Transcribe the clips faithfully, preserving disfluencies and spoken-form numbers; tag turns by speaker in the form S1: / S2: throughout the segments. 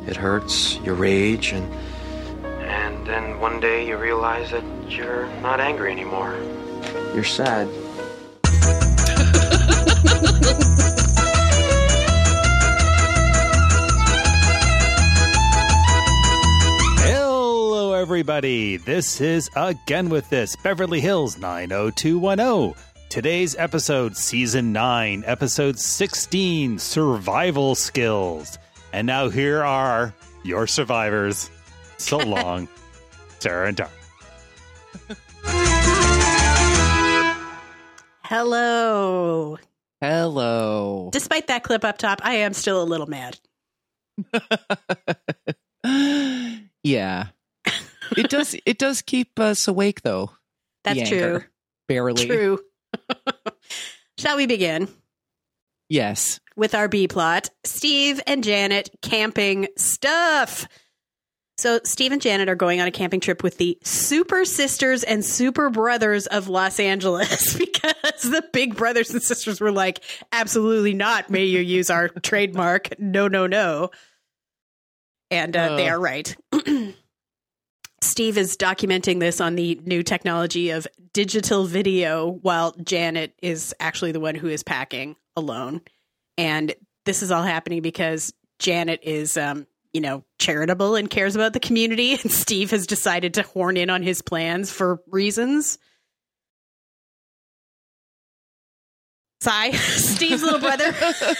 S1: It hurts, you rage, and and then one day you realize that you're not angry anymore. You're sad.
S2: Hello, everybody. This is Again With This, Beverly Hills nine oh two one oh. Today's episode, Season nine, Episode sixteen, Survival Skills. And now here are your survivors. So long, Sarah and Dar.
S3: Hello.
S4: Hello.
S3: Despite that clip up top, I am still a little mad.
S4: Yeah. It does it does keep us awake, though.
S3: That's
S4: the anger.
S3: true.
S4: Barely.
S3: True. Shall we begin?
S4: Yes.
S3: With our B plot, Steve and Janet camping stuff. So Steve and Janet are going on a camping trip with the Super Sisters and Super Brothers of Los Angeles because the big brothers and sisters were like, absolutely not. May you use our trademark. No, no, no. And uh, uh. they are right. Steve is documenting this on the new technology of digital video while Janet is actually the one who is packing alone. And this is all happening because Janet is, um, you know, charitable and cares about the community. And Steve has decided to horn in on his plans for reasons. Sigh. Steve's little brother.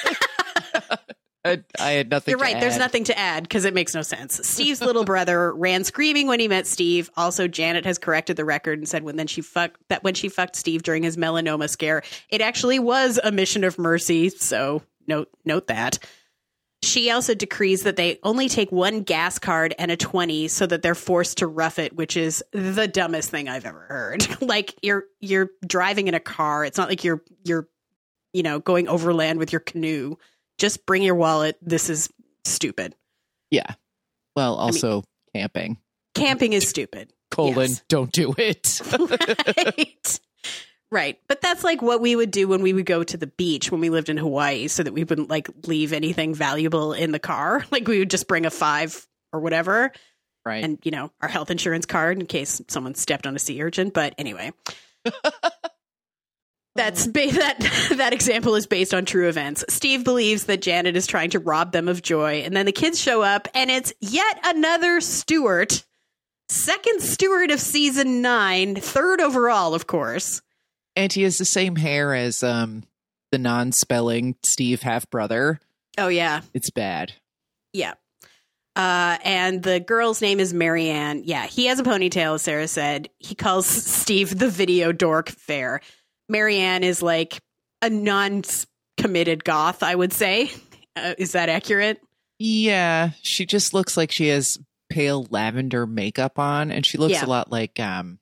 S4: I, I had nothing
S3: You're
S4: to
S3: right.
S4: add.
S3: There's nothing to add because it makes no sense. Steve's little brother ran screaming when he met Steve. Also, Janet has corrected the record and said when then she fucked that when she fucked Steve during his melanoma scare, it actually was a mission of mercy. So note note that. She also decrees that they only take one gas card and a twenty so that they're forced to rough it, which is the dumbest thing I've ever heard. Like you're you're driving in a car. It's not like you're you're you know going overland with your canoe. Just bring your wallet. This is stupid.
S4: Yeah. Well, also
S3: I mean,
S4: camping.
S3: Camping is stupid.
S4: Colon,
S3: yes.
S4: Don't do it.
S3: Right. Right. But that's like what we would do when we would go to the beach when we lived in Hawaii so that we wouldn't like leave anything valuable in the car. Like we would just bring a five or whatever.
S4: Right.
S3: And, you know, our health insurance card in case someone stepped on a sea urchin. But anyway. That's ba- that that example is based on true events. Steve believes that Janet is trying to rob them of joy, and then the kids show up, and it's yet another Stuart, second Stuart of season nine, third overall, of course.
S4: And he has the same hair as um the non-spelling Steve half-brother.
S3: Oh yeah,
S4: it's bad.
S3: Yeah. Uh, and the girl's name is Marianne. Yeah, he has a ponytail, as Sarah said. He calls Steve the video dork fair. Marianne is like a non-committed goth, I would say. Uh, is that accurate?
S4: Yeah, she just looks like she has pale lavender makeup on, and she looks
S3: yeah.
S4: a lot like um.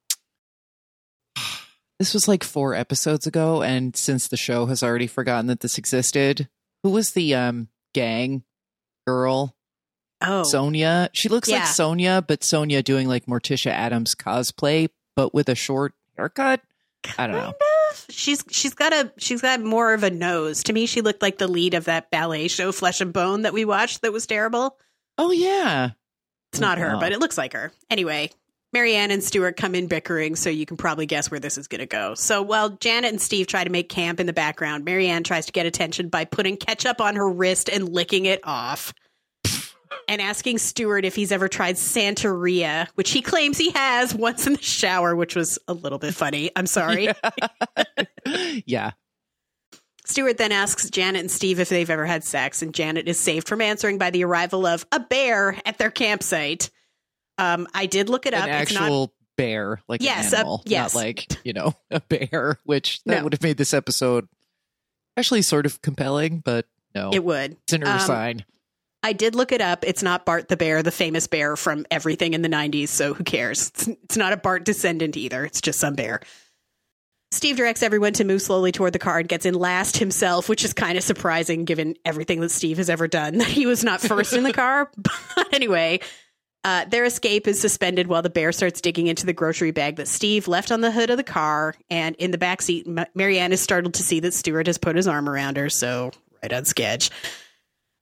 S4: This was like four episodes ago, and since the show has already forgotten that this existed, who was the um gang girl?
S3: Oh,
S4: Sonia. She looks
S3: yeah.
S4: like Sonia, but Sonia doing like Morticia Addams cosplay, but with a short haircut. I don't know.
S3: Kind of. She's she's got a she's got more of a nose. To me, she looked like the lead of that ballet show, Flesh and Bone, that we watched. That was terrible.
S4: Oh yeah,
S3: it's not her,
S4: oh.
S3: but it looks like her. Anyway, Marianne and Stuart come in bickering, so you can probably guess where this is going to go. So while Janet and Steve try to make camp in the background, Marianne tries to get attention by putting ketchup on her wrist and licking it off. And asking Stuart if he's ever tried Santeria, which he claims he has once in the shower, which was a little bit funny. I'm sorry.
S4: Yeah. yeah.
S3: Stuart then asks Janet and Steve if they've ever had sex, and Janet is saved from answering by the arrival of a bear at their campsite. Um, I did look it up.
S4: An
S3: it's
S4: actual
S3: not...
S4: bear, like
S3: yes,
S4: an animal,
S3: a, yes.
S4: not like, you know, a bear, which that
S3: no.
S4: would have made this episode actually sort of compelling, but no.
S3: It would.
S4: It's an
S3: um,
S4: sign.
S3: I did look it up. It's not Bart the bear, the famous bear from everything in the nineties, so who cares? It's, it's not a Bart descendant either. It's just some bear. Steve directs everyone to move slowly toward the car and gets in last himself, which is kind of surprising given everything that Steve has ever done, that he was not first in the car. But anyway, uh, their escape is suspended while the bear starts digging into the grocery bag that Steve left on the hood of the car. And in the backseat, Ma- Marianne is startled to see that Stuart has put his arm around her, so right on sketch.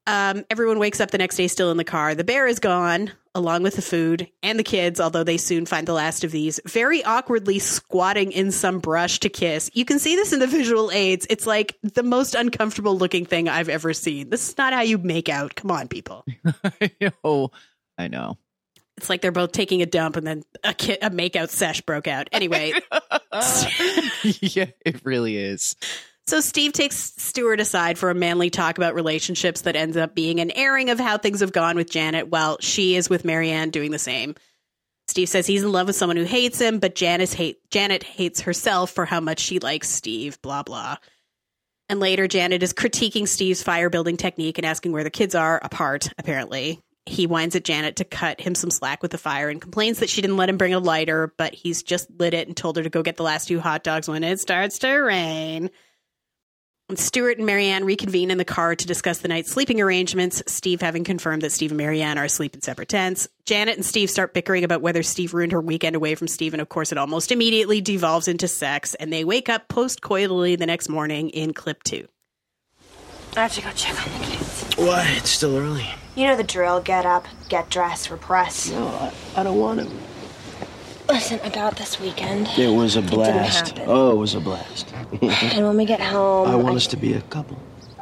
S3: Um, everyone wakes up the next day still in the car. The bear is gone, along with the food and the kids, although they soon find the last of these, very awkwardly squatting in some brush to kiss. You can see this in the visual aids. It's like the most uncomfortable looking thing I've ever seen. This is not how you make out. Come on, people.
S4: Oh, I know.
S3: It's like they're both taking a dump and then a, ki- a makeout sesh broke out. Anyway.
S4: Yeah, it really is.
S3: So Steve takes Stuart aside for a manly talk about relationships that ends up being an airing of how things have gone with Janet while she is with Marianne doing the same. Steve says he's in love with someone who hates him, but Janice hate, Janet hates herself for how much she likes Steve, blah, blah. And later, Janet is critiquing Steve's fire building technique and asking where the kids are, apart, apparently. He whines at Janet to cut him some slack with the fire and complains that she didn't let him bring a lighter, but he's just lit it and told her to go get the last two hot dogs when it starts to rain. When Stuart and Marianne reconvene in the car to discuss the night's sleeping arrangements, Steve having confirmed that Steve and Marianne are asleep in separate tents, Janet and Steve start bickering about whether Steve ruined her weekend away from Steve, and of course it almost immediately devolves into sex, and they wake up post-coitally the next morning in clip two.
S5: I have to go check on the kids.
S1: Why? It's still early.
S5: You know the drill. Get up, get dressed, repress.
S1: No, I, I don't want to.
S5: Listen, about this weekend.
S1: It was a
S5: It
S1: blast.
S5: didn't happen.
S1: Oh, it was a blast.
S5: And when we get home...
S1: I want us to be a couple.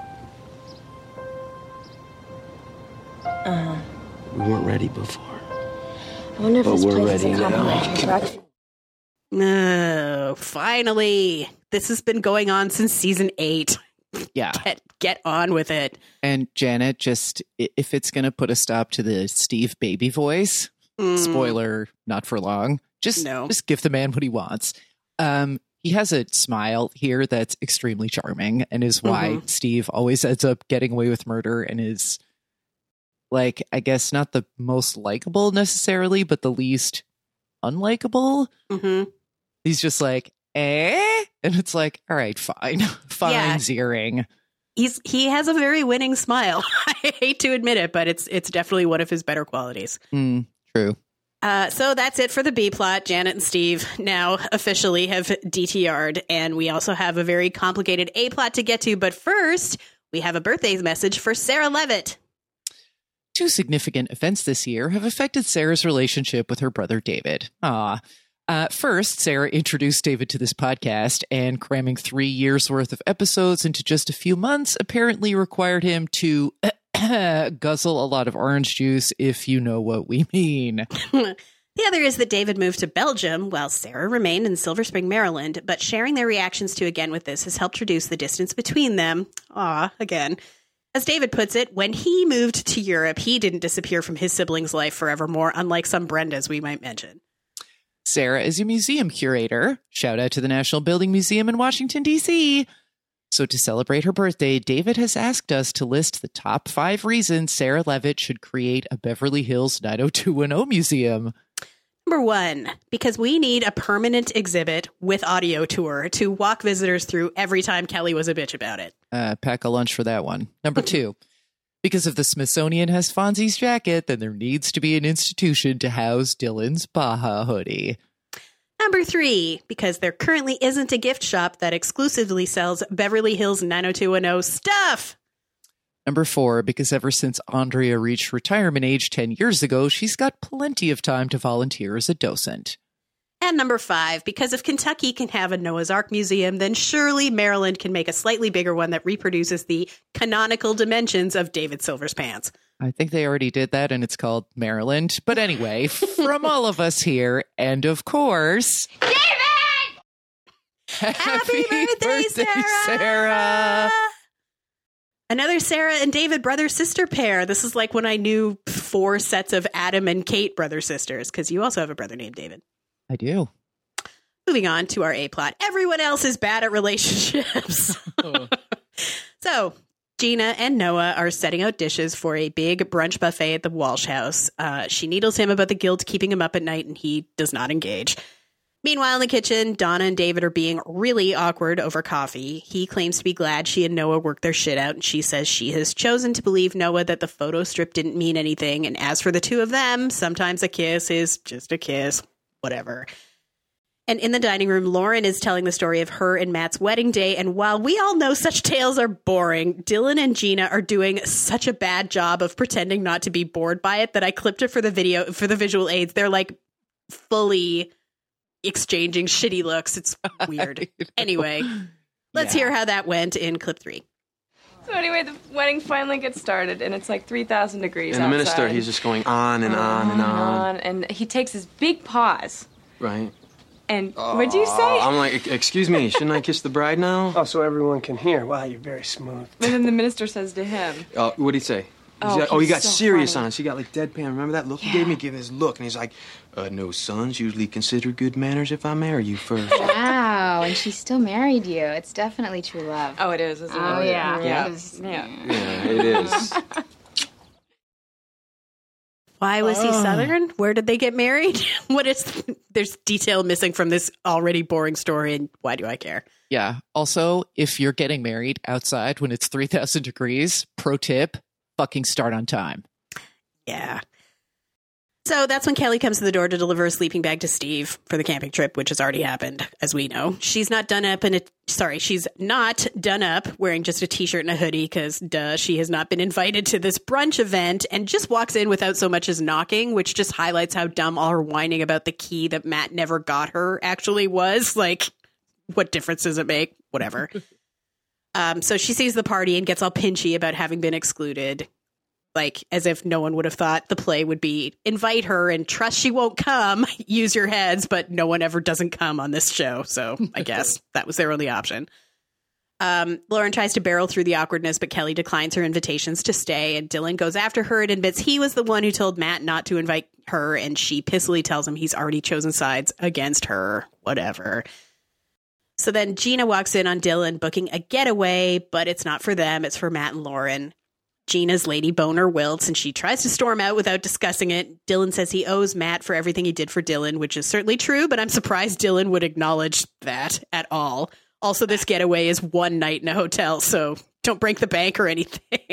S5: Uh,
S1: We weren't ready before.
S5: I wonder if
S1: But
S5: this
S1: we're
S5: place is
S1: ready
S5: a
S1: now.
S5: complimentary breakfast.
S3: No, finally. This has been going on since season eight.
S4: Yeah.
S3: Get, get on with it.
S4: And Janet, just i- if it's going to put a stop to the Steve baby voice,
S3: Mm.
S4: spoiler, not for long, just,
S3: No.
S4: just give the man what he wants. Um, he has a smile here that's extremely charming and is why
S3: Mhm.
S4: Steve always ends up getting away with murder and is, like, I guess not the most likable necessarily, but the least unlikable.
S3: Mm-hmm.
S4: He's just like, eh? And it's like, all right, fine. Fine,
S3: Yeah.
S4: Ziering.
S3: He's he has a very winning smile. I hate to admit it, but it's it's definitely one of his better qualities.
S4: Mm, true.
S3: Uh, so that's it for the B plot. Janet and Steve now officially have D T R'd, and we also have a very complicated A plot to get to. But first, we have a birthday message for Sarah Levitt.
S4: Two significant events this year have affected Sarah's relationship with her brother David. Ah. Uh, first, Sarah introduced David to this podcast, and cramming three years worth of episodes into just a few months apparently required him to guzzle a lot of orange juice, if you know what we mean.
S3: The other is that David moved to Belgium while Sarah remained in Silver Spring, Maryland, but sharing their reactions to Again With This has helped reduce the distance between them. Aw, again. As David puts it, when he moved to Europe, he didn't disappear from his siblings' life forevermore, unlike some Brendas we might mention.
S4: Sarah is a museum curator. Shout out to the National Building Museum in Washington, D C. So to celebrate her birthday, David has asked us to list the top five reasons Sarah Levitt should create a Beverly Hills nine oh two one oh museum.
S3: Number one, because we need a permanent exhibit with audio tour to walk visitors through every time Kelly was a bitch about it.
S4: Uh, pack a lunch for that one. Number two, because if the Smithsonian has Fonzie's jacket, then there needs to be an institution to house Dylan's Baja hoodie.
S3: Number three, because there currently isn't a gift shop that exclusively sells Beverly Hills nine oh two one oh stuff.
S4: Number four, because ever since Andrea reached retirement age ten years ago, she's got plenty of time to volunteer as a docent.
S3: And number five, because if Kentucky can have a Noah's Ark museum, then surely Maryland can make a slightly bigger one that reproduces the canonical dimensions of David Silver's pants.
S4: I think they already did that, and it's called Maryland. But anyway, from all of us here, and of course...
S5: David!
S3: Happy, Happy birthday, birthday Sarah!
S4: Sarah!
S3: Another Sarah and David brother-sister pair. This is like when I knew four sets of Adam and Kate brother-sisters, because you also have a brother named David.
S4: I do.
S3: Moving on to our A plot. Everyone else is bad at relationships.
S4: Oh.
S3: So, Gina and Noah are setting out dishes for a big brunch buffet at the Walsh house. Uh, she needles him about the guilt keeping him up at night, and he does not engage. Meanwhile, in the kitchen, Donna and David are being really awkward over coffee. He claims to be glad she and Noah worked their shit out, and she says she has chosen to believe Noah that the photo strip didn't mean anything. And as for the two of them, sometimes a kiss is just a kiss. Whatever. And in the dining room, Lauren is telling the story of her and Matt's wedding day. And while we all know such tales are boring, Dylan and Gina are doing such a bad job of pretending not to be bored by it that I clipped it for the video, for the visual aids. They're like fully exchanging shitty looks. It's weird. Anyway, let's
S4: Yeah.
S3: hear how that went in clip three.
S6: So anyway, the wedding finally gets started, and it's like three thousand degrees
S1: And the minister,
S6: outside.
S1: he's just going on and on and on.
S6: And he takes his big paws.
S1: Right.
S6: And what'd you say?
S1: Oh, I'm like, excuse me, shouldn't I kiss the bride now?
S7: Oh, so everyone can hear. Wow, you're very smooth.
S6: And then the minister says to him,
S1: Uh, what'd he say? He's
S6: Oh,
S1: got- oh, he
S6: he's
S1: got
S6: so
S1: serious
S6: funny.
S1: on us. He got like deadpan. Remember that look he gave me? Give his look. And he's like, uh, no, sons usually consider good manners if I marry you first.
S8: Wow, and she still married you. It's definitely true love.
S6: oh, it is, isn't it?
S8: Oh, yeah.
S6: Yeah.
S8: It is.
S6: Yeah.
S1: Yeah, it is.
S3: Why was he Southern? Where did they get married? What is, there's detail missing from this already boring story, and why do I care?
S4: Yeah. Also, if you're getting married outside when it's three thousand degrees, pro tip, fucking start on time.
S3: Yeah. So that's when Kelly comes to the door to deliver a sleeping bag to Steve for the camping trip, which has already happened, as we know. She's not done up in a, sorry, she's not done up wearing just a t-shirt and a hoodie because, duh, she has not been invited to this brunch event and just walks in without so much as knocking, which just highlights how dumb all her whining about the key that Matt never got her actually was. Like, what difference does it make? Whatever. um, so she sees the party and gets all pinchy about having been excluded. Like, as if no one would have thought the play would be invite her and trust she won't come, use your heads, but no one ever doesn't come on this show. So I guess that was their only option. Um, Lauren tries to barrel through the awkwardness, but Kelly declines her invitations to stay. And Dylan goes after her and admits he was the one who told Matt not to invite her. And she pissily tells him he's already chosen sides against her. Whatever. So then Gina walks in on Dylan booking a getaway, but it's not for them. It's for Matt and Lauren. Gina's lady boner wilts and she tries to storm out without discussing it. Dylan says he owes Matt for everything he did for Dylan, which is certainly true, but I'm surprised Dylan would acknowledge that at all. Also, this getaway is one night in a hotel, so don't break the bank or anything.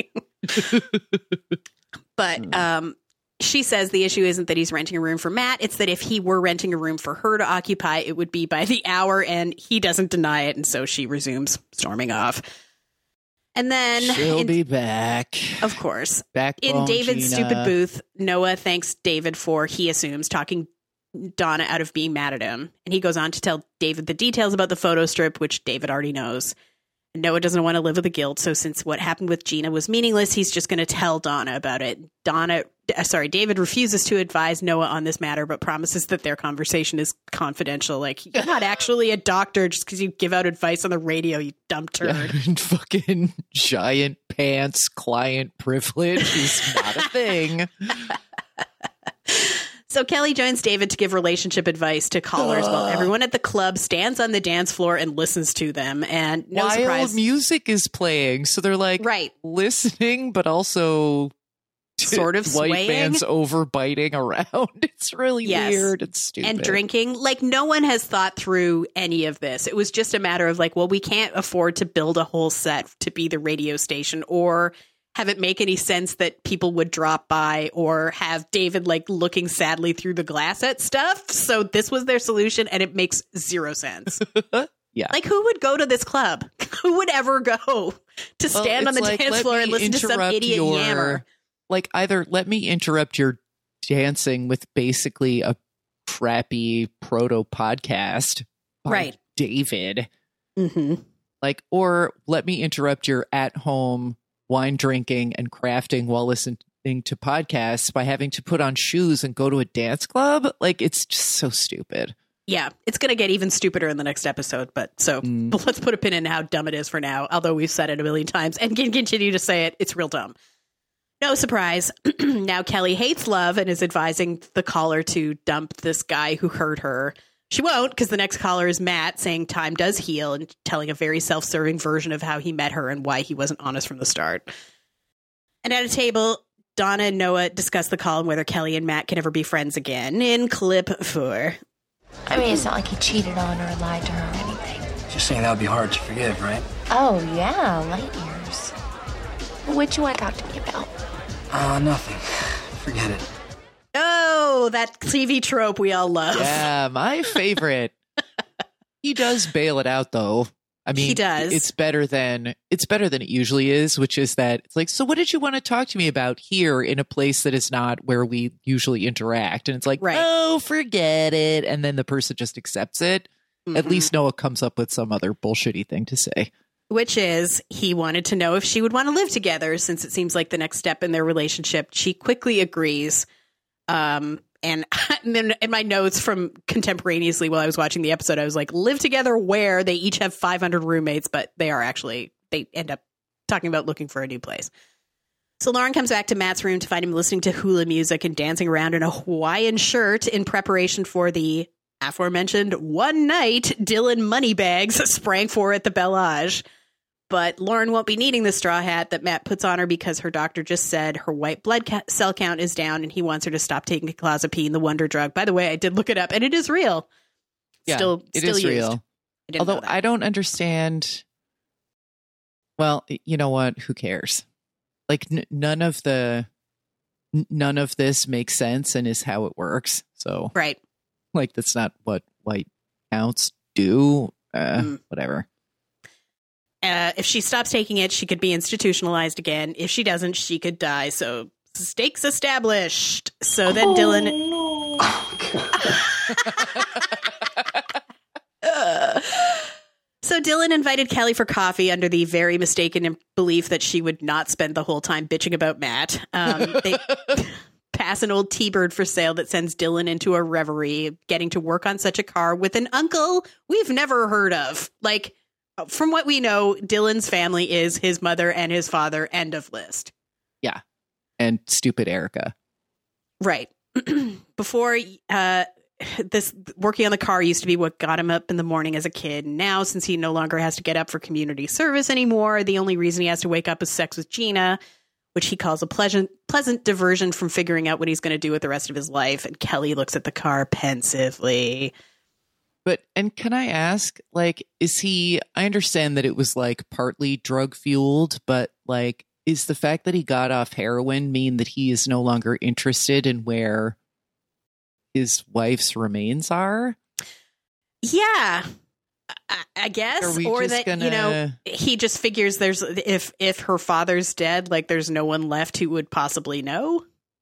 S3: But um, she says the issue isn't that he's renting a room for Matt. It's that if he were renting a room for her to occupy, it would be by the hour, and he doesn't deny it, and so she resumes storming off. And then,
S4: She'll
S3: in,
S4: be back.
S3: of course,
S4: Backbone
S3: in David's
S4: Gina.
S3: stupid booth, Noah thanks David for, he assumes, talking Donna out of being mad at him. And he goes on to tell David the details about the photo strip, which David already knows. And Noah doesn't want to live with the guilt, so since what happened with Gina was meaningless, he's just going to tell Donna about it. Donna, uh, sorry, David refuses to advise Noah on this matter, but promises that their conversation is confidential. Like, you're not actually a doctor just because you give out advice on the radio, you dumb turd.
S4: And fucking giant pants client privilege is not a thing.
S3: So Kelly joins David to give relationship advice to callers while everyone at the club stands on the dance floor and listens to them. And no
S4: Wild
S3: surprise,
S4: music is playing, so they're like
S3: right,
S4: listening, but also
S3: sort of
S4: white
S3: swaying.
S4: man's overbiting around. It's really
S3: Yes.
S4: weird. It's stupid.
S3: And drinking. Like, no one has thought through any of this. It was just a matter of like, well, we can't afford to build a whole set to be the radio station or have it make any sense that people would drop by or have David like looking sadly through the glass at stuff. So this was their solution and it makes zero sense.
S4: Yeah.
S3: Like, who would go to this club? Who would ever go to
S4: Well,
S3: stand on
S4: it's
S3: the
S4: like,
S3: dance
S4: let
S3: floor and
S4: me
S3: listen to some
S4: interrupt
S3: idiot
S4: your-
S3: yammer?
S4: Like, either let me interrupt your dancing with basically a crappy proto podcast, by
S3: Right.
S4: David.
S3: Mm-hmm.
S4: Like, or let me interrupt your at home wine drinking and crafting while listening to podcasts by having to put on shoes and go to a dance club. Like, it's just so stupid.
S3: Yeah, it's going to get even stupider in the next episode. But so
S4: Mm.
S3: but let's put a pin in how dumb it is for now, although we've said it a million times and can continue to say it. It's real dumb. No surprise. Now Kelly hates love and is advising the caller to dump this guy who hurt her. She won't, because the next caller is Matt saying time does heal and telling a very self-serving version of how he met her and why he wasn't honest from the start. And at a table, Donna and Noah discuss the call and whether Kelly and Matt can ever be friends again in clip four.
S5: I mean, it's not like he cheated on her or lied to her or anything.
S7: Just saying that would be hard to forgive, right?
S5: Oh, yeah, light years. What you want to talk to me about?
S7: Uh, nothing. Forget it.
S3: Oh, that T V trope we all love.
S4: Yeah, my favorite. he does bail it out, though. I mean,
S3: he does.
S4: It's better than it's better than it usually is, which is that it's like, so what did you want to talk to me about here in a place that is not where we usually interact? And it's like,
S3: right.
S4: oh, forget it. And then the person just accepts it. Mm-hmm. At least Noah comes up with some other bullshitty thing to say.
S3: Which is, he wanted to know if she would want to live together, since it seems like the next step in their relationship. She quickly agrees. Um, and, and then in my notes from contemporaneously while I was watching the episode, I was like, live together where? They each have five hundred roommates, but they are actually, they end up talking about looking for a new place. So Lauren comes back to Matt's room to find him listening to hula music and dancing around in a Hawaiian shirt in preparation for the aforementioned one night Dylan Moneybags sprang for at the Bellage. But Lauren won't be needing the straw hat that Matt puts on her because her doctor just said her white blood ca- cell count is down and he wants her to stop taking clozapine, the wonder drug. By the way, I did look it up and it is real.
S4: Yeah,
S3: still,
S4: it
S3: still
S4: is
S3: used.
S4: real.
S3: I
S4: Although I don't understand. Well, you know what? Who cares? Like n- none of the n- none of this makes sense and is how it works. So
S3: right.
S4: Like that's not what white counts do. Uh,
S3: mm.
S4: Whatever.
S3: Uh, if she stops taking it, she could be institutionalized again. If she doesn't, she could die. So stakes established. So then
S7: oh,
S3: Dylan.
S7: No.
S3: uh, so Dylan invited Kelly for coffee under the very mistaken belief that she would not spend the whole time bitching about Matt. Um, they pass an old T-Bird for sale that sends Dylan into a reverie, getting to work on such a car with an uncle we've never heard of. Like, from what we know, Dylan's family is his mother and his father, end of list.
S4: Yeah. And stupid Erica.
S3: Right. Before, uh, this working on the car used to be what got him up in the morning as a kid. Now, since he no longer has to get up for community service anymore, the only reason he has to wake up is sex with Gina, which he calls a pleasant, pleasant diversion from figuring out what he's going to do with the rest of his life. And Kelly looks at the car pensively.
S4: But, and can I ask, like, is he, I understand that it was like partly drug fueled, but like, is the fact that he got off heroin mean that he is no longer interested in where his wife's remains are?
S3: Yeah, I, I guess. Or that, gonna... you know, he just figures there's, if, if her father's dead, like there's no one left who would possibly know.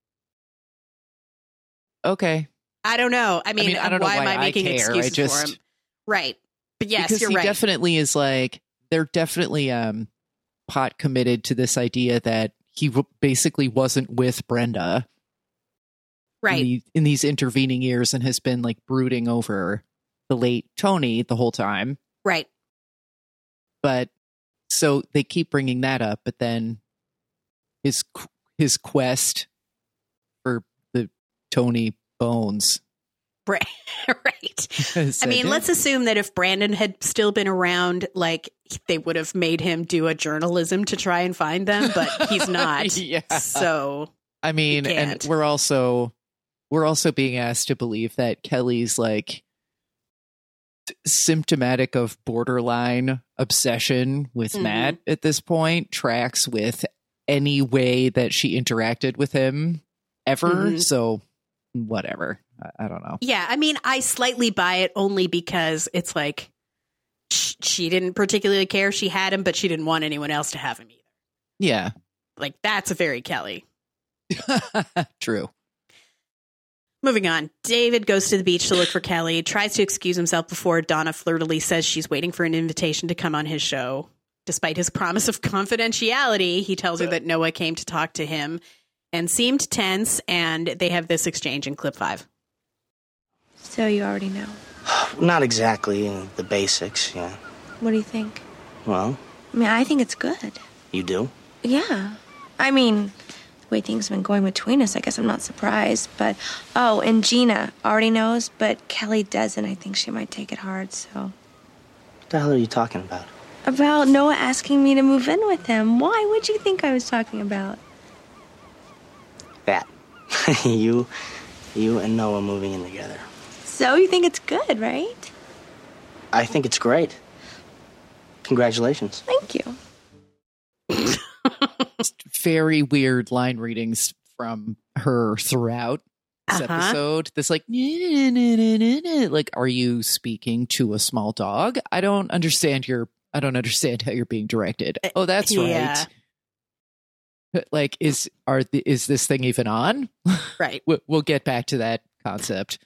S4: Okay.
S3: I don't know. I mean, I, mean, I don't why, know why am I making I excuses
S4: just,
S3: for him? Right. But yes,
S4: because
S3: you're
S4: he
S3: right.
S4: Definitely is like, they're definitely um, pot committed to this idea that he w- basically wasn't with Brenda.
S3: Right.
S4: In, the, in these intervening years and has been like brooding over the late Tony the whole time.
S3: Right.
S4: But so they keep bringing that up, but then his his quest for the Tony bones.
S3: Right. Right. I mean, let's assume that if Brandon had still been around, like they would have made him do a journalism to try and find them, but he's not.
S4: Yeah.
S3: So
S4: I mean, and we're also we're also being asked to believe that Kelly's like symptomatic of borderline obsession with mm-hmm. Matt at this point tracks with any way that she interacted with him ever. Mm-hmm. So whatever. I, I don't know.
S3: Yeah. I mean, I slightly buy it only because it's like sh- she didn't particularly care she had him, but she didn't want anyone else to have him either.
S4: Yeah.
S3: Like that's a very Kelly.
S4: True.
S3: Moving on, David goes to the beach to look for Kelly, tries to excuse himself before Donna flirtily says she's waiting for an invitation to come on his show. Despite his promise of confidentiality, he tells her that Noah came to talk to him and seemed tense, and they have this exchange in clip five.
S5: So you already know?
S9: Not exactly, uh, the basics, yeah.
S5: What do you think?
S9: Well?
S5: I mean, I think it's good.
S9: You do?
S5: Yeah. I mean... the way things have been going between us, I guess I'm not surprised. But, oh, and Gina already knows, but Kelly doesn't. I think she might take it hard, so.
S9: What the hell are you talking about?
S5: About Noah asking me to move in with him. Why would you think I was talking about?
S9: That. you, you and Noah moving in together.
S5: So you think it's good, right?
S9: I think it's great. Congratulations.
S5: Thank you.
S4: Very weird line readings from her throughout. this
S3: Uh-huh.
S4: episode. This like, "Nah, nah, nah, nah, nah." Like, are you speaking to a small dog? I don't understand your. I don't understand how you're being directed. Oh, that's
S3: Yeah.
S4: right. Like, is are the, is this thing even on?
S3: Right.
S4: We- We'll get back to that concept.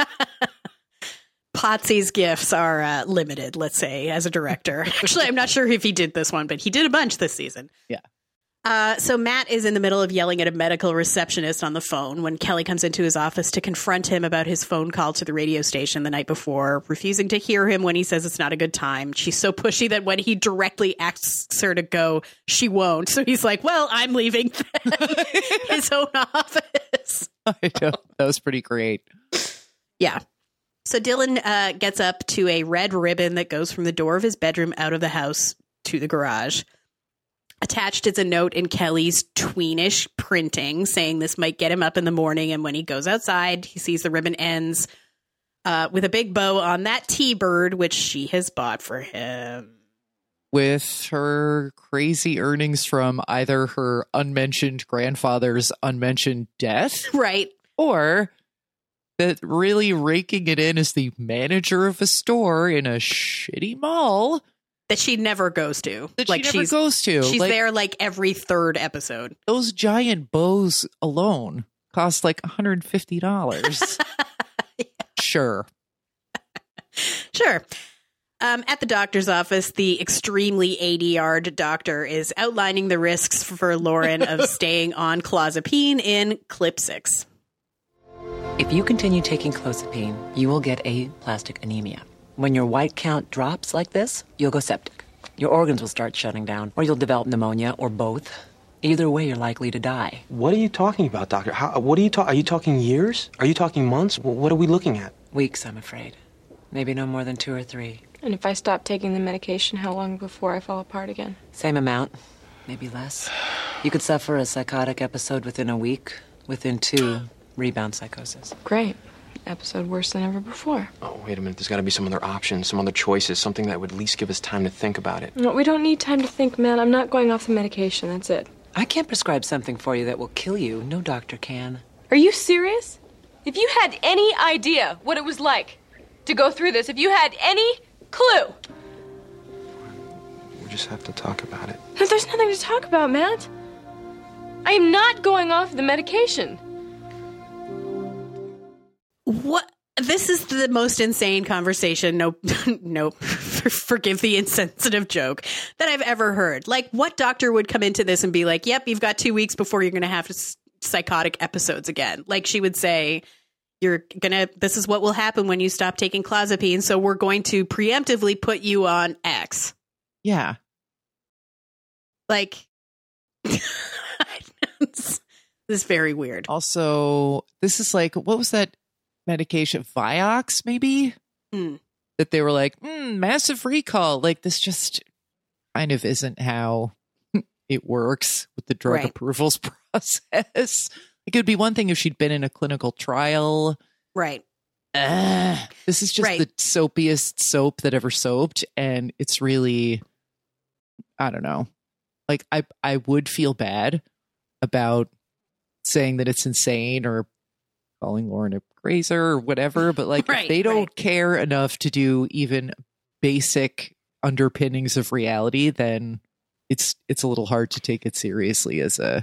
S3: Potsy's gifts are uh, limited, let's say, as a director. Actually, I'm not sure if he did this one, but he did a bunch this season.
S4: Yeah.
S3: Uh, so Matt is in the middle of yelling at a medical receptionist on the phone when Kelly comes into his office to confront him about his phone call to the radio station the night before, refusing to hear him when he says it's not a good time. She's so pushy that when he directly asks her to go, she won't. So he's like, well, I'm leaving his own office.
S4: I know. That was pretty great.
S3: Yeah. So Dylan uh, gets up to a red ribbon that goes from the door of his bedroom out of the house to the garage. Attached is a note in Kelly's tweenish printing saying this might get him up in the morning. And when he goes outside, he sees the ribbon ends uh, with a big bow on that T-bird, which she has bought for him.
S4: With her crazy earnings from either her unmentioned grandfather's unmentioned death,
S3: Right.
S4: or that really raking it in as the manager of a store in a shitty mall
S3: That she never goes to.
S4: that
S3: like
S4: she never
S3: she's,
S4: goes to.
S3: She's
S4: Like,
S3: there like every third episode.
S4: those giant bows alone cost like one hundred fifty dollars.
S3: Yeah.
S4: Sure.
S3: Sure. Um, at the doctor's office, the extremely A D R'd doctor is outlining the risks for Lauren of staying on clozapine in clip six.
S10: If you continue taking clozapine, you will get aplastic anemia. When your white count drops like this, you'll go septic. Your organs will start shutting down, or you'll develop pneumonia, or both. Either way, you're likely to die.
S7: What are you talking about, doctor? How, what are you talking? Are you talking years? Are you talking months? Wh- What are we looking at?
S10: Weeks, I'm afraid. Maybe no more than two or three.
S6: And if I stop taking the medication, how long before I fall apart again?
S10: Same amount, maybe less. You could suffer a psychotic episode within a week, within two, rebound psychosis.
S6: Great. Episode worse than ever before.
S1: Oh, wait a minute. There's got to be some other options, some other choices, something that would at least give us time to think about it.
S6: No, we don't need time to think, man. I'm not going off the medication. That's it.
S10: I can't prescribe something for you that will kill you. No doctor can.
S6: Are you serious? If you had any idea what it was like to go through this, if you had any clue.
S1: We just have to talk about it.
S6: There's nothing to talk about, Matt. I am not going off the medication.
S3: What? This is the most insane conversation. No, no, forgive the insensitive joke that I've ever heard. Like, what doctor would come into this and be like, "Yep, you've got two weeks before you're going to have s- psychotic episodes again." Like, she would say, "You're gonna. This is what will happen when you stop taking clozapine. So we're going to preemptively put you on X."
S4: Yeah.
S3: Like, this is very weird.
S4: Also, this is like, what was that medication? Vioxx, maybe?
S3: Hmm.
S4: That they were like, mm, massive recall. Like, this just kind of isn't how it works with the drug
S3: Right.
S4: approvals process. It could be one thing if she'd been in a clinical trial.
S3: Right.
S4: Ugh. This is just
S3: Right.
S4: the soapiest soap that ever soaped. And it's really, I don't know. Like, I, I would feel bad about saying that it's insane or calling Lauren a grazer or whatever. But like,
S3: Right,
S4: if they don't
S3: right.
S4: care enough to do even basic underpinnings of reality, then it's, it's a little hard to take it seriously as a,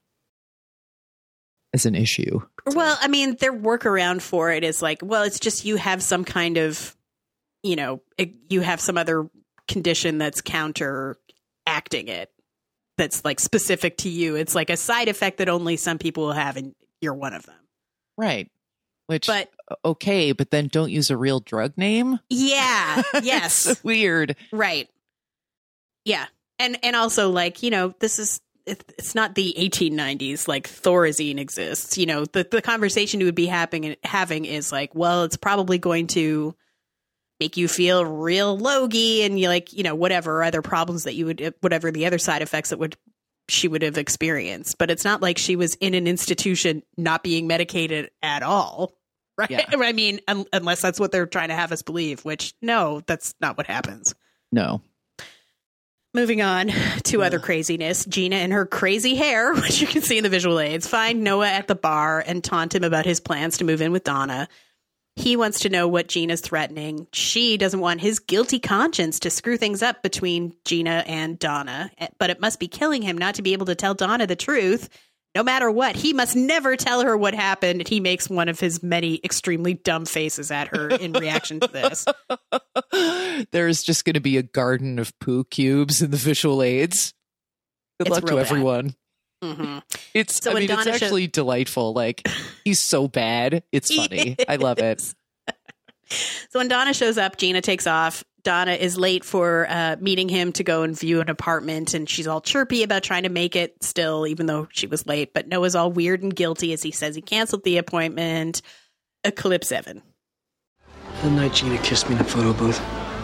S4: as an issue.
S3: Well, I mean, their workaround for it is like, well, it's just you have some kind of, you know, it, you have some other condition that's counteracting it, that's like specific to you. It's like a side effect that only some people will have, and you're one of them.
S4: Right. Which,
S3: But
S4: okay, but then don't use a real drug name.
S3: yeah, yes,
S4: It's weird.
S3: right, yeah, and and also like, you know, this is. It's not the eighteen nineties, like Thorazine exists. You know, the, the conversation you would be having, having is like, well, it's probably going to make you feel real logy and you like, you know, whatever other problems that you would, whatever the other side effects that would she would have experienced. But it's not like she was in an institution not being medicated at all. Right.
S4: Yeah.
S3: I mean, un- unless that's what they're trying to have us believe, which no, that's not what happens.
S4: No.
S3: Moving on to other craziness. Gina and her crazy hair, which you can see in the visual aids, find Noah at the bar and taunt him about his plans to move in with Donna. He wants to know what Gina's threatening. She doesn't want his guilty conscience to screw things up between Gina and Donna, but it must be killing him not to be able to tell Donna the truth. No matter what, he must never tell her what happened. He makes one of his many extremely dumb faces at her in reaction to this.
S4: There's just going to be a garden of poo cubes in the visual aids. Good
S3: It's
S4: luck to
S3: real bad.
S4: everyone.
S3: Mm-hmm.
S4: It's
S3: So
S4: I
S3: when
S4: mean, it's
S3: Donna
S4: actually delightful. Like, he's so bad. It's
S3: He
S4: funny. I love it.
S3: So when Donna shows up, Gina takes off. Donna is late for uh, meeting him to go and view an apartment, and she's all chirpy about trying to make it still, even though she was late. But Noah's all weird and guilty as he says he canceled the appointment. Eclipse Evan.
S7: The night Gina kissed me in the photo booth.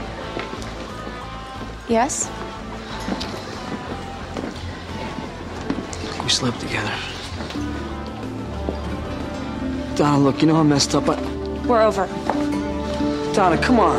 S5: Yes?
S7: We slept together. Donna, look, you know I messed up. I...
S5: We're over.
S7: Donna, come on.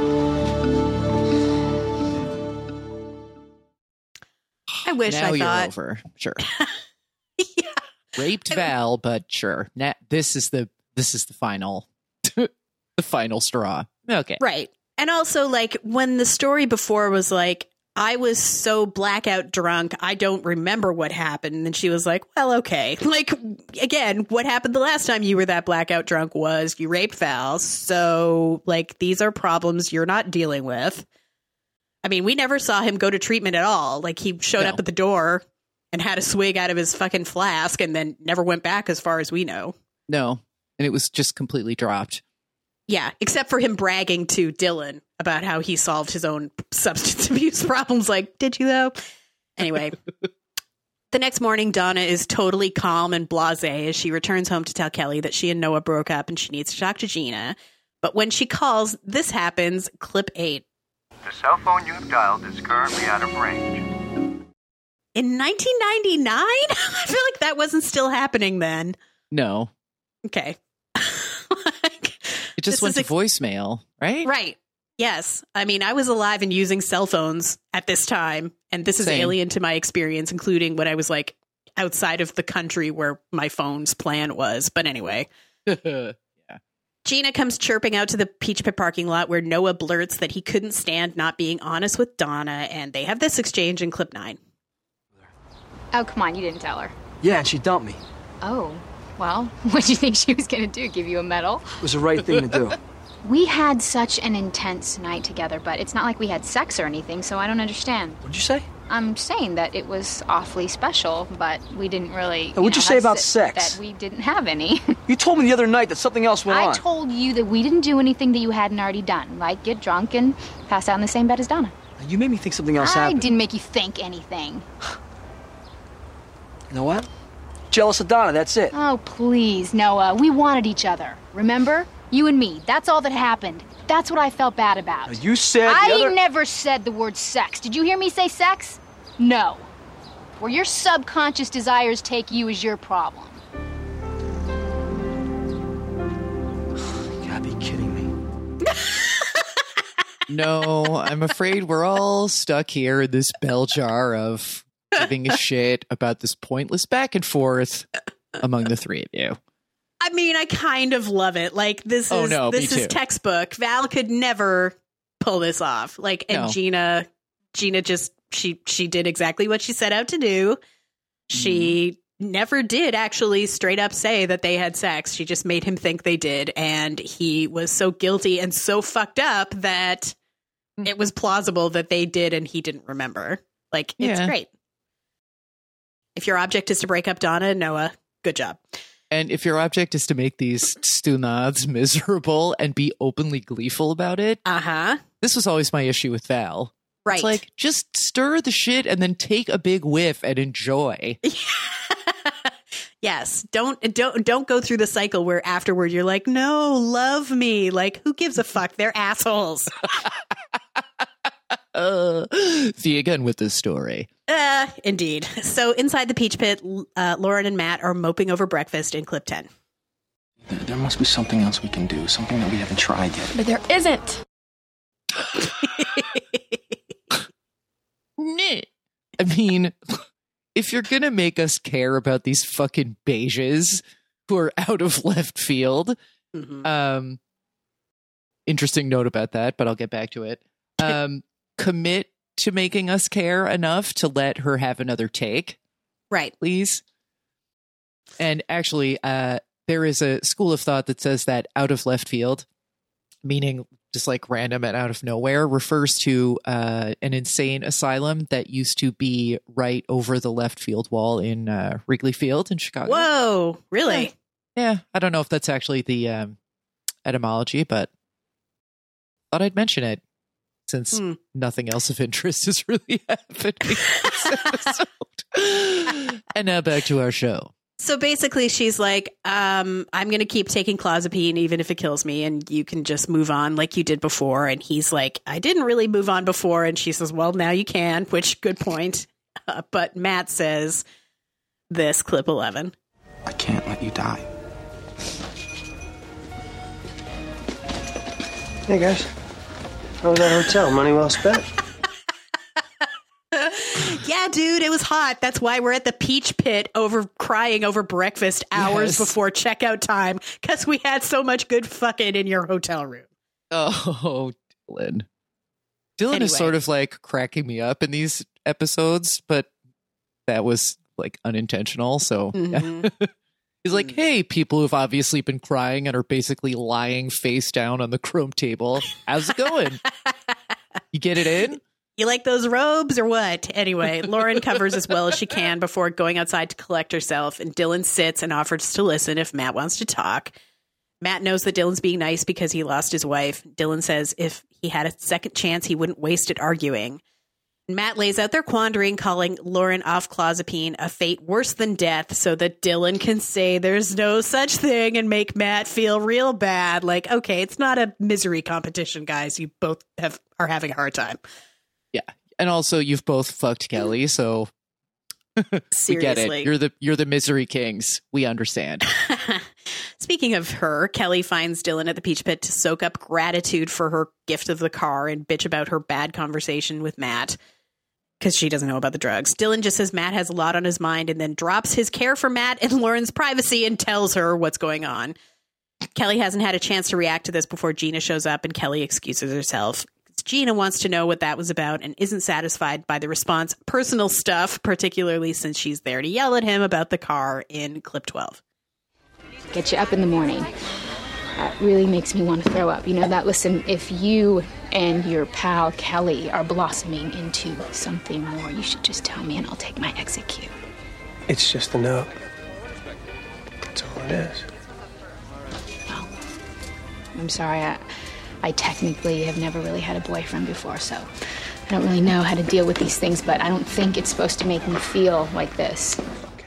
S3: I wish
S4: now
S3: I
S4: you're
S3: thought.
S4: over. Sure.
S3: Yeah.
S4: Raped Val, but sure. Na- this is the this is the final the final straw. Okay.
S3: Right. And also, like, when the story before was like, I was so blackout drunk, I don't remember what happened. And she was like, well, okay. Like, again, what happened the last time you were that blackout drunk was you raped Val. So, like, these are problems you're not dealing with. I mean, we never saw him go to treatment at all. Like, he showed
S4: No.
S3: up at the door and had a swig out of his fucking flask and then never went back as far as we know.
S4: No. And it was just completely dropped.
S3: Yeah, except for him bragging to Dylan about how he solved his own substance abuse problems. Like, did you though? Anyway, the next morning, Donna is totally calm and blasé as she returns home to tell Kelly that she and Noah broke up and she needs to talk to Gina. But when she calls, this happens. Clip eight.
S11: The cell phone you have dialed is currently out of range.
S3: In nineteen ninety-nine? I feel like that wasn't still happening then.
S4: No.
S3: Okay.
S4: It just
S3: This
S4: went
S3: is
S4: to voicemail, right?
S3: Right. Yes. I mean, I was alive and using cell phones at this time, and this is
S4: Same.
S3: alien to my experience, including when I was like outside of the country where my phone's plan was. But anyway,
S4: Yeah.
S3: Gina comes chirping out to the Peach Pit parking lot where Noah blurts that he couldn't stand not being honest with Donna, and they have this exchange in clip nine.
S8: Oh, come on, you didn't tell her.
S7: Yeah, and she dumped me.
S8: Oh, well, what do you think she was gonna do? Give you a medal?
S7: It was the right thing to do.
S8: We had such an intense night together, but it's not like we had sex or anything, so I don't understand.
S7: What'd you say?
S8: I'm saying that it was awfully special, but we didn't really.
S7: Hey, what'd you
S8: know,
S7: say
S8: have
S7: about
S8: se-
S7: sex?
S8: That we didn't have any.
S7: You told me the other night that something else went
S8: I
S7: on.
S8: told you that we didn't do anything that you hadn't already done, like get drunk and pass out in the same bed as Donna.
S7: You made me think something else
S8: I
S7: happened.
S8: didn't make you think anything.
S7: You know what? Jealous of Donna, that's it.
S8: Oh, please, Noah. We wanted each other. Remember? You and me. That's all that happened. That's what I felt bad about.
S7: Now, you said the
S8: I
S7: other...
S8: never said the word sex. Did you hear me say sex? No. Where your subconscious desires take you is your problem.
S7: You gotta be kidding me.
S4: No, I'm afraid we're all stuck here in this bell jar of giving a shit about this pointless back and forth among the three of you.
S3: I mean, I kind of love it. Like, this
S4: Oh,
S3: is
S4: no, me
S3: this is
S4: too.
S3: textbook. Val could never pull this off. Like, and
S4: No.
S3: Gina, Gina just she she did exactly what she set out to do. She
S4: Mm.
S3: never did actually straight up say that they had sex. She just made him think they did, and he was so guilty and so fucked up that
S4: Mm.
S3: it was plausible that they did, and he didn't remember. Like, it's
S4: Yeah.
S3: great. If your object is to break up Donna and Noah, good job.
S4: And if your object is to make these stunads miserable and be openly gleeful about it,
S3: Uh huh.
S4: this was always my issue with Val.
S3: Right.
S4: It's like, just stir the shit and then take a big whiff and enjoy.
S3: Yes, don't don't don't go through the cycle where afterward you're like, no, love me. Like, who gives a fuck? They're assholes.
S4: Uh, the again with this story.
S3: Uh, indeed. So inside the Peach Pit, uh, Lauren and Matt are moping over breakfast in clip ten.
S7: There, there must be something else we can do, something that we haven't tried yet.
S6: But there isn't.
S4: Nah. I mean, if you're going to make us care about these fucking beiges who are out of left field,
S3: Mm-hmm.
S4: um, interesting note about that, but I'll get back to it. Um, commit to making us care enough to let her have another take.
S3: Right.
S4: Please. And actually, uh, there is a school of thought that says that out of left field, meaning just like random and out of nowhere, refers to uh, an insane asylum that used to be right over the left field wall in uh, Wrigley Field in Chicago.
S3: Whoa, really?
S4: Yeah. yeah, I don't know if that's actually the um, etymology, but thought I'd mention it since
S3: Hmm.
S4: nothing else of interest is really happening in this episode. And now back to our show.
S3: So basically, she's like, um, I'm going to keep taking clozapine even if it kills me, and you can just move on like you did before. And he's like, I didn't really move on before. And she says, well, now you can, which, good point. Uh, but Matt says this, clip eleven.
S7: I can't let you die. Hey, guys. How was that hotel? Money well spent?
S3: Yeah, dude, it was hot. That's why we're at the Peach Pit over crying over breakfast hours
S4: Yes.
S3: before checkout time, because we had so much good fucking in your hotel room.
S4: Oh, Dylan. Dylan
S3: Anyway.
S4: is sort of like cracking me up in these episodes, but that was like unintentional. So
S3: Mhm.
S4: he's like, hey, people who've obviously been crying and are basically lying face down on the chrome table. How's it going? You get it in?
S3: You like those robes or what? Anyway, Lauren covers as well as she can before going outside to collect herself, and Dylan sits and offers to listen if Matt wants to talk. Matt knows that Dylan's being nice because he lost his wife. Dylan says if he had a second chance, he wouldn't waste it arguing. Matt lays out their quandary, calling Lauren off clozapine a fate worse than death so that Dylan can say there's no such thing and make Matt feel real bad. Like, okay, it's not a misery competition, guys. You both have are having a hard time.
S4: Yeah. And also you've both fucked Kelly, so we get
S3: Seriously.
S4: it. You're the you're the misery kings. We understand.
S3: Speaking of her, Kelly finds Dylan at the Peach Pit to soak up gratitude for her gift of the car and bitch about her bad conversation with Matt because she doesn't know about the drugs. Dylan just says Matt has a lot on his mind and then drops his care for Matt and Lauren's privacy and tells her what's going on. Kelly hasn't had a chance to react to this before Gina shows up and Kelly excuses herself. Gina wants to know what that was about and isn't satisfied by the response, personal stuff, particularly since she's there to yell at him about the car in clip twelve.
S8: Get you up in the morning. That really makes me want to throw up. You know that? Listen, if you and your pal Kelly are blossoming into something more, you should just tell me and I'll take my exit cue.
S7: It's just a note. That's all it is.
S8: I'm sorry, I, I technically have never really had a boyfriend before, so I don't really know how to deal with these things, but I don't think it's supposed to make me feel like this.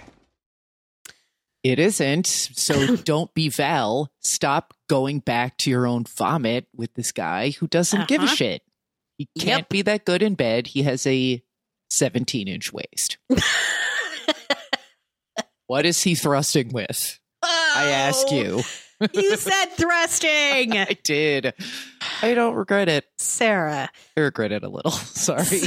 S4: It isn't. So don't be Val. Stop going back to your own vomit with this guy who doesn't
S3: Uh-huh.
S4: give a shit. He can't
S3: Yep.
S4: be that good in bed. He has a seventeen inch waist. What is he thrusting with? I ask you.
S3: You said thrusting.
S4: I did. I don't regret it.
S3: Sarah.
S4: I regret it a little. Sorry.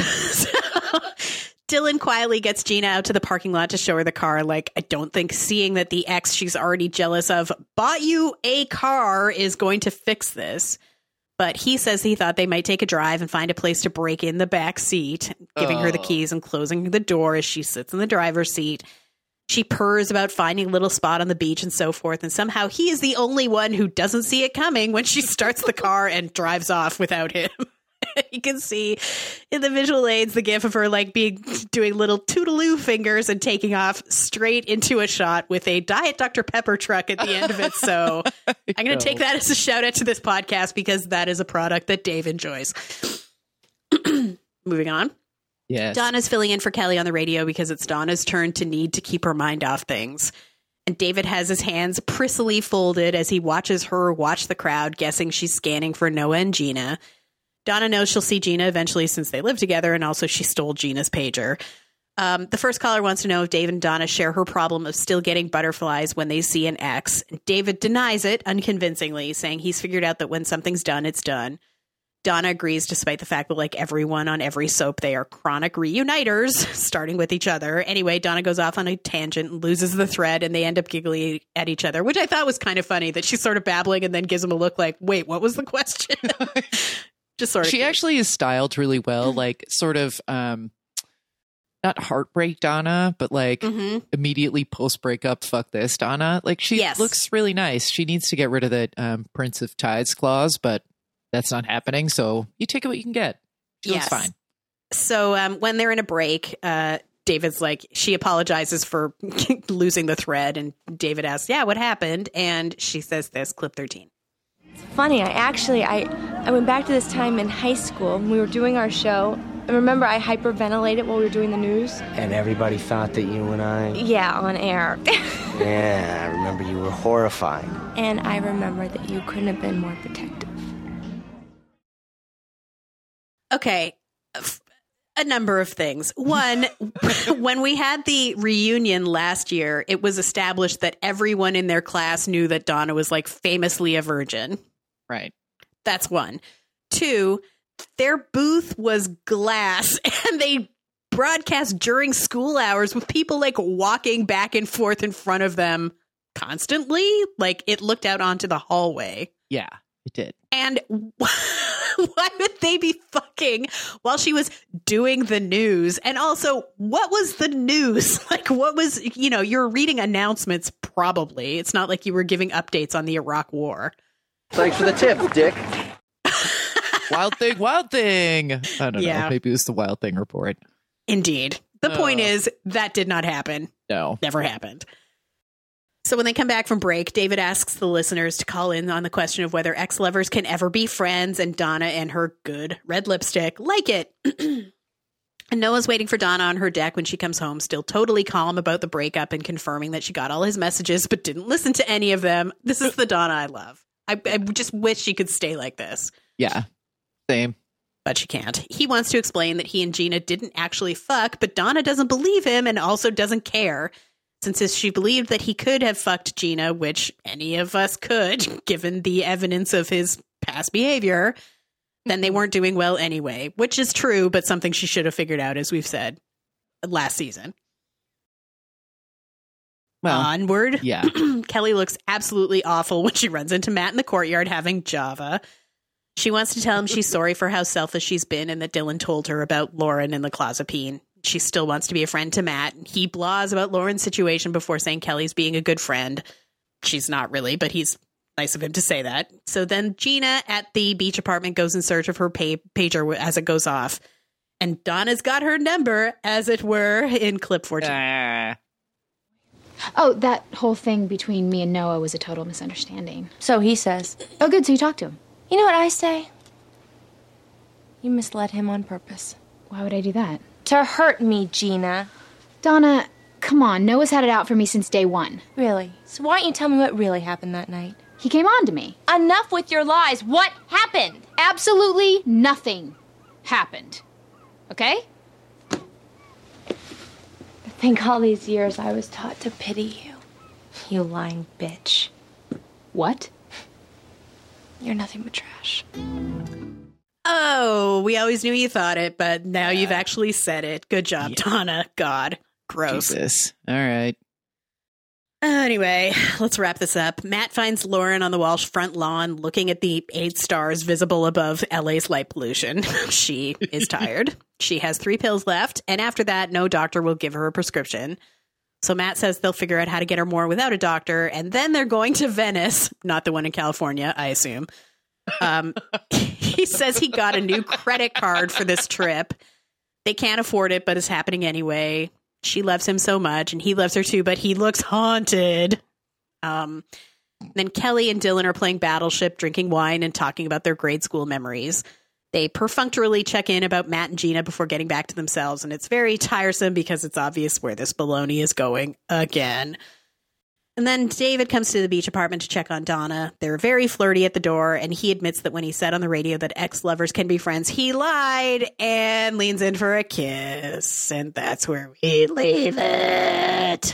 S3: Dylan quietly gets Gina out to the parking lot to show her the car. Like, I don't think seeing that the ex she's already jealous of bought you a car is going to fix this. But he says he thought they might take a drive and find a place to break in the back seat, giving her the
S4: Oh.
S3: keys and closing the door as she sits in the driver's seat. She purrs about finding a little spot on the beach and so forth. And somehow he is the only one who doesn't see it coming when she starts the car and drives off without him. You can see in the visual aids the gif of her like being doing little toodaloo fingers and taking off straight into a shot with a Diet Doctor Pepper truck at the end of it. So I'm going to take that as a shout out to this podcast because that is a product that Dave enjoys. Moving on.
S4: Yes.
S3: Donna's filling in for Kelly on the radio because it's Donna's turn to need to keep her mind off things. And David has his hands prissily folded as he watches her watch the crowd, guessing she's scanning for Noah and Gina. Donna knows she'll see Gina eventually since they live together, and also she stole Gina's pager. Um, the first caller wants to know if David and Donna share her problem of still getting butterflies when they see an ex. David denies it unconvincingly, saying he's figured out that when something's done, it's done. Donna agrees despite the fact that, like everyone on every soap, they are chronic reuniters, starting with each other. Anyway, Donna goes off on a tangent and loses the thread, and they end up giggling at each other, which I thought was kind of funny that she's sort of babbling and then gives him a look like, wait, what was the question? Just sort of.
S4: She cute. Actually is styled really well, like sort of um, not heartbreak Donna, but like
S3: mm-hmm.
S4: immediately post breakup, fuck this Donna. Like she
S3: yes.
S4: looks really nice. She needs to get rid of the um, Prince of Tides clause, but that's not happening. So you take it what you can get. She
S3: yes.
S4: looks fine.
S3: So um, when they're in a break, uh, David's like, she apologizes for losing the thread. And David asks, yeah, what happened? And she says this, clip thirteen.
S5: It's funny. I actually, I, I went back to this time in high school when we were doing our show. And remember, I hyperventilated while we were doing the news?
S9: And everybody thought that you and I...
S5: Yeah, on air.
S9: Yeah, I remember you were horrified.
S5: And I remember that you couldn't have been more protective.
S3: Okay, a number of things. One, when we had the reunion last year, it was established that everyone in their class knew that Donna was like famously a virgin.
S4: Right.
S3: That's one. Two, their booth was glass and they broadcast during school hours with people like walking back and forth in front of them constantly. Like it looked out onto the hallway.
S4: Yeah, it did.
S3: And why would they be fucking while she was doing the news? And also, what was the news? Like, what was, you know, you're reading announcements, probably. It's not like you were giving updates on the Iraq War.
S9: Thanks for the tip, Dick.
S4: Wild thing, wild thing. I don't
S3: yeah.
S4: know. Maybe it was the Wild Thing report.
S3: Indeed. The
S4: uh,
S3: point is, that did not happen.
S4: No.
S3: Never happened. So when they come back from break, David asks the listeners to call in on the question of whether ex-lovers can ever be friends, and Donna and her good red lipstick like it. And Noah's waiting for Donna on her deck when she comes home, still totally calm about the breakup and confirming that she got all his messages but didn't listen to any of them. This is the Donna I love. I, I just wish she could stay like this.
S4: Yeah, same.
S3: But she can't. He wants to explain that he and Gina didn't actually fuck, but Donna doesn't believe him and also doesn't care. Since she believed that he could have fucked Gina, which any of us could, given the evidence of his past behavior, then they weren't doing well anyway, which is true, but something she should have figured out, as we've said last season.
S4: Well,
S3: onward.
S4: Yeah.
S3: Kelly looks absolutely awful when she runs into Matt in the courtyard having Java. She wants to tell him she's sorry for how selfish she's been and that Dylan told her about Lauren and the clozapine. She still wants to be a friend to Matt. He blahs about Lauren's situation before saying Kelly's being a good friend. She's not really, but he's nice of him to say that. So then Gina at the beach apartment goes in search of her pay- pager as it goes off. And Donna's got her number, as it were, in clip fourteen.
S4: Uh.
S8: Oh, that whole thing between me and Noah was a total misunderstanding.
S5: So he says.
S8: Oh, good. So you talked to him.
S5: You know what I say? You misled him on purpose.
S8: Why would I do that?
S5: To hurt me, Gina.
S8: Donna, come on. Noah's had it out for me since day one.
S5: Really? So why don't you tell me what really happened that night?
S8: He came on to me.
S5: Enough with your lies. What happened?
S8: Absolutely nothing happened. Okay?
S5: I think all these years I was taught to pity you. You lying bitch.
S8: What?
S5: You're nothing but trash.
S3: Oh, we always knew you thought it, but now yeah. you've actually said it. Good job, yeah. Donna. God. Gross.
S4: Jesus. All right.
S3: Anyway, let's wrap this up. Matt finds Lauren on the Walsh front lawn looking at the eight stars visible above L A's light pollution. She is tired. She has three pills left, and after that, no doctor will give her a prescription. So Matt says they'll figure out how to get her more without a doctor, and then they're going to Venice, not the one in California, I assume. Um, he says he got a new credit card for this trip. They can't afford it, but it's happening anyway. She loves him so much, and he loves her too, but he looks haunted. Um, then Kelly and Dylan are playing Battleship, drinking wine, and talking about their grade school memories. They perfunctorily check in about Matt and Gina before getting back to themselves, and it's very tiresome because it's obvious where this baloney is going again. And then David comes to the beach apartment to check on Donna. They're very flirty at the door, and he admits that when he said on the radio that ex-lovers can be friends, he lied and leans in for a kiss. And that's where we leave it.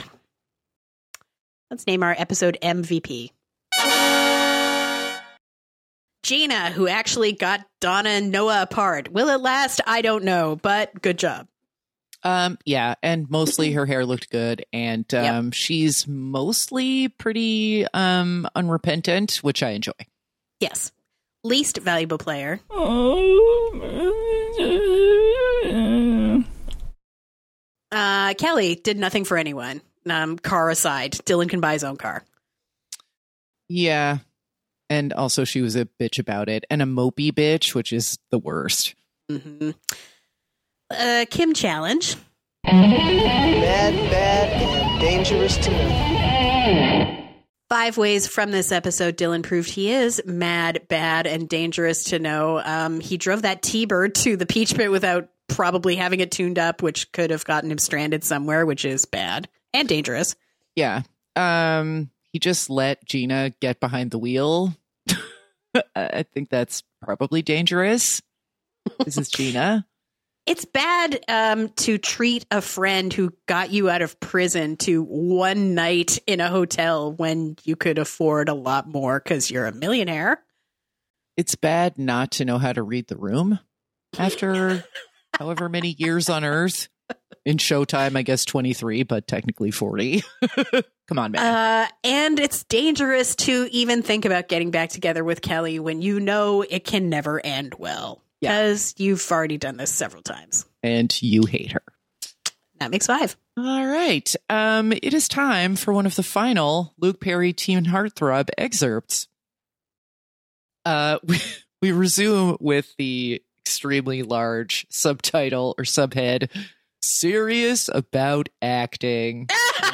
S3: Let's name our episode M V P. Gina, who actually got Donna and Noah apart. Will it last? I don't know, but good job.
S4: Um, yeah, and mostly her hair looked good, and um, yep. she's mostly pretty um, unrepentant, which I enjoy.
S3: Yes. Least valuable player. Uh, Kelly did nothing for anyone. Um, car aside, Dylan can buy his own car.
S4: Yeah. And also she was a bitch about it. And a mopey bitch, which is the worst.
S3: Mm-hmm. Uh, Kim challenge.
S9: Bad, bad, and dangerous to know.
S3: Five ways from this episode Dylan proved he is mad, bad, and dangerous to know. Um, he drove that T-Bird to the Peach Pit without probably having it tuned up, which could have gotten him stranded somewhere, which is bad and dangerous.
S4: Yeah. Um, he just let Gina get behind the wheel. I think that's probably dangerous. This is Gina.
S3: It's bad um, to treat a friend who got you out of prison to one night in a hotel when you could afford a lot more because you're a millionaire.
S4: It's bad not to know how to read the room after however many years on Earth. In Showtime, I guess twenty-three, but technically forty. Come on, man.
S3: Uh, and it's dangerous to even think about getting back together with Kelly when you know it can never end well. Because yeah. you've already done this several times.
S4: And you hate her.
S3: That makes five.
S4: All right. Um, it is time for one of the final Luke Perry Teen Heartthrob excerpts. Uh, we, we resume with the extremely large subtitle or subhead, Serious About Acting.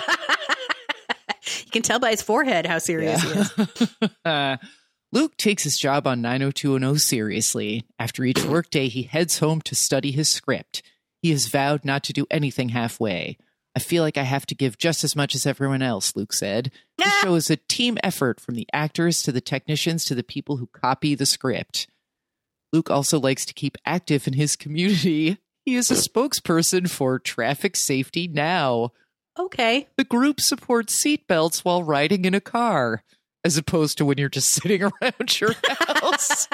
S3: You can tell by his forehead how serious
S4: yeah.
S3: he is.
S4: uh, Luke takes his job on nine oh two one oh seriously. After each workday, he heads home to study his script. He has vowed not to do anything halfway. I feel like I have to give just as much as everyone else, Luke said. The show is a team effort from the actors to the technicians to the people who copy the script. Luke also likes to keep active in his community. He is a spokesperson for Traffic Safety Now.
S3: Okay.
S4: The group supports seatbelts while riding in a car, as opposed to when you're just sitting around your house.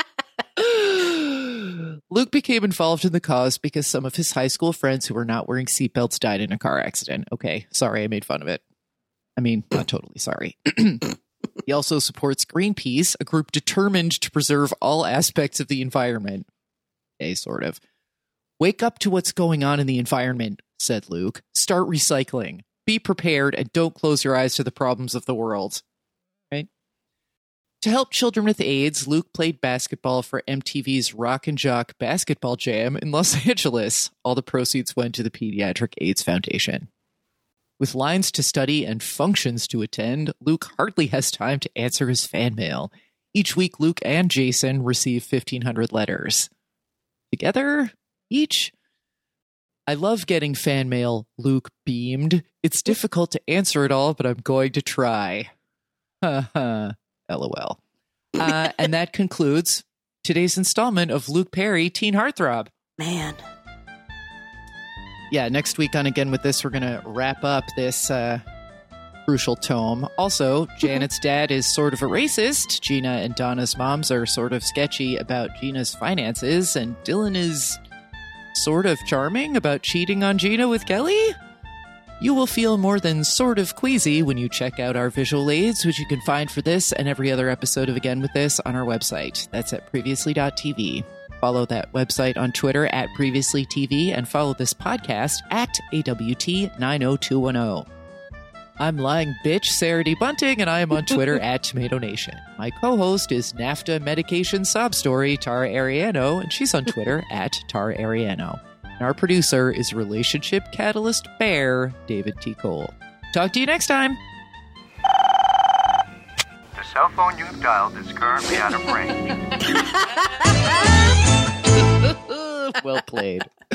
S4: Luke became involved in the cause because some of his high school friends who were not wearing seatbelts died in a car accident. Okay, sorry, I made fun of it. I mean, not totally sorry. He also supports Greenpeace, a group determined to preserve all aspects of the environment. Okay, sort of. Wake up to what's going on in the environment, said Luke. Start recycling. Be prepared and don't close your eyes to the problems of the world. Right? To help children with AIDS, Luke played basketball for M T V's Rock and Jock Basketball Jam in Los Angeles. All the proceeds went to the Pediatric AIDS Foundation. With lines to study and functions to attend, Luke hardly has time to answer his fan mail. Each week, Luke and Jason receive fifteen hundred letters. Together, each? I love getting fan mail, Luke beamed. It's difficult to answer it all, but I'm going to try. Ha ha. LOL. Uh, and that concludes today's installment of Luke Perry Teen Heartthrob.
S3: Man.
S4: Yeah, next week on Again With This, we're going to wrap up this uh, crucial tome. Also, Janet's dad is sort of a racist. Gina and Donna's moms are sort of sketchy about Gina's finances. And Dylan is sort of charming about cheating on Gina with Kelly. You will feel more than sort of queasy when you check out our visual aids, which you can find for this and every other episode of Again With This on our website. That's at previously dot t v. Follow that website on Twitter at previously T V and follow this podcast at A W T nine oh two one oh. I'm lying bitch Sarah D. Bunting, and I am on Twitter at Tomato Nation. My co-host is NAFTA Medication Sob Story, Tara Ariano, and she's on Twitter at Tara Ariano. And our producer is Relationship Catalyst Bear, David T. Cole. Talk to you next time.
S11: The cell phone you've dialed is currently out of range.
S4: Well played.